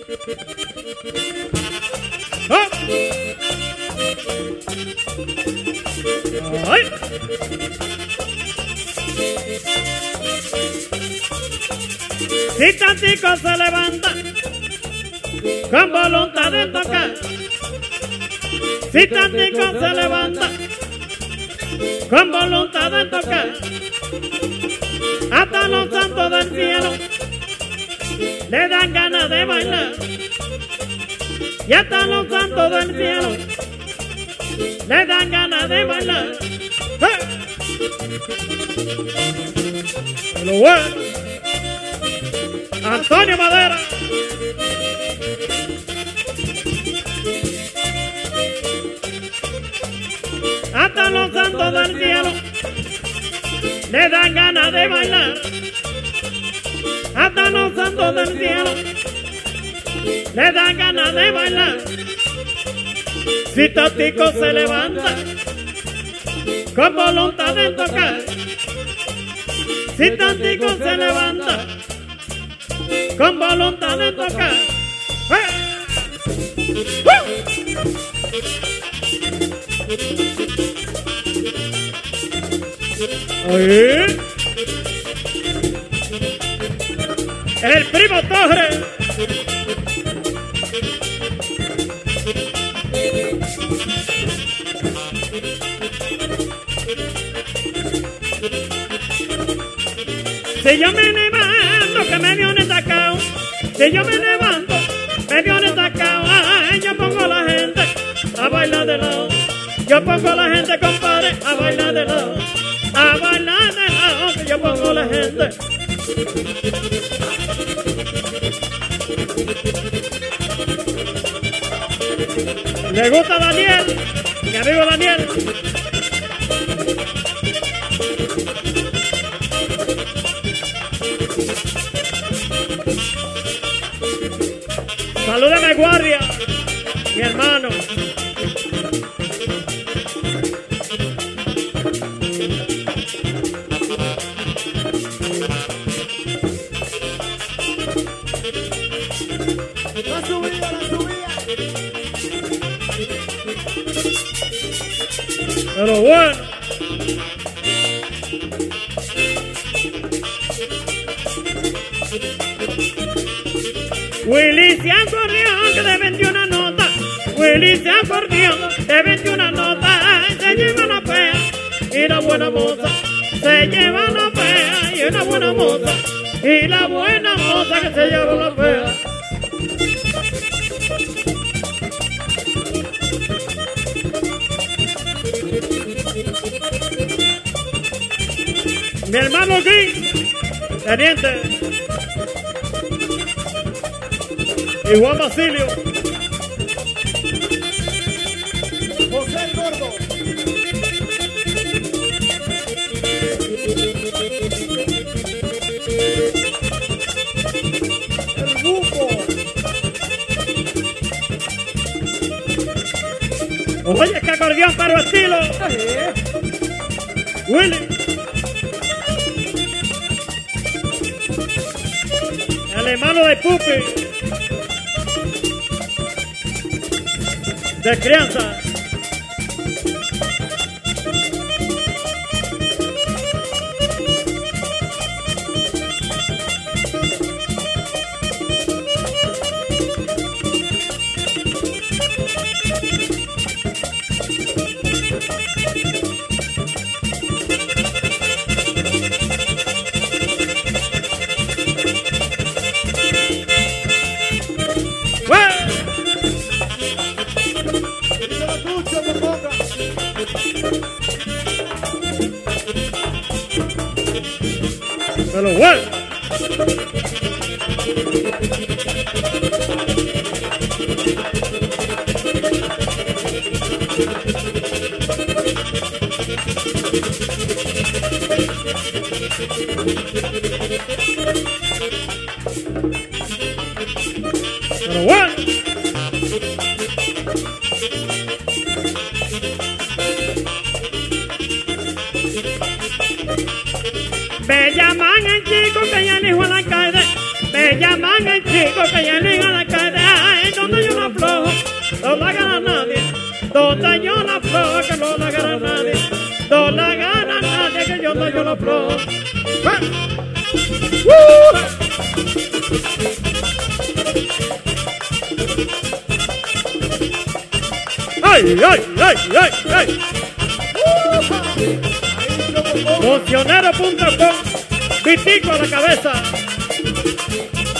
¡Oh! ¡Ay! Si tantico se levanta con voluntad de tocar, si tantico se levanta con voluntad de tocar, hasta los santos del cielo le dan ganas de bailar, y hasta los santos del cielo le dan ganas de bailar. ¡Hey! Lo bueno, Antonio Madera. Hasta los santos del cielo le dan ganas de bailar, hasta los santos del cielo le dan ganas de bailar. Si Tatico se levanta con voluntad de tocar, si Tatico se levanta con voluntad de tocar, ¡ay! El primo Torres. Si yo me levanto, que me viene sacado, si yo me levanto, me viene sacado, ay, yo pongo a la gente a bailar de lado, yo pongo a la gente, compadre, a bailar de lado, a bailar de lado, que yo pongo a la gente. Le gusta Daniel, mi amigo Daniel. Salúdame, guardia, mi hermano. La subida, la subida. Pero bueno. Willy se acorrió que de 21 notas, Willy se acorrió de 21 notas, se lleva la fea y la buena moza, se lleva la fea y una buena moza, y la buena moza que se lleva la fea. Mi hermano King, teniente, y Juan Basilio, José el Gordo. El Bufo. oye que acordeón para estilo, Willy, el hermano de Pupi, de crianza. Pero bueno. Pero bueno. Me llaman el chico que ya elijo al alcalde. Me llaman el chico que ya elijo al alcalde. daño la flor, que no la gana nadie. No la gana nadie, que yo daño la flor. ¡Ay, ay, ay, ay, ay! Funcionero.com, pitico a la cabeza.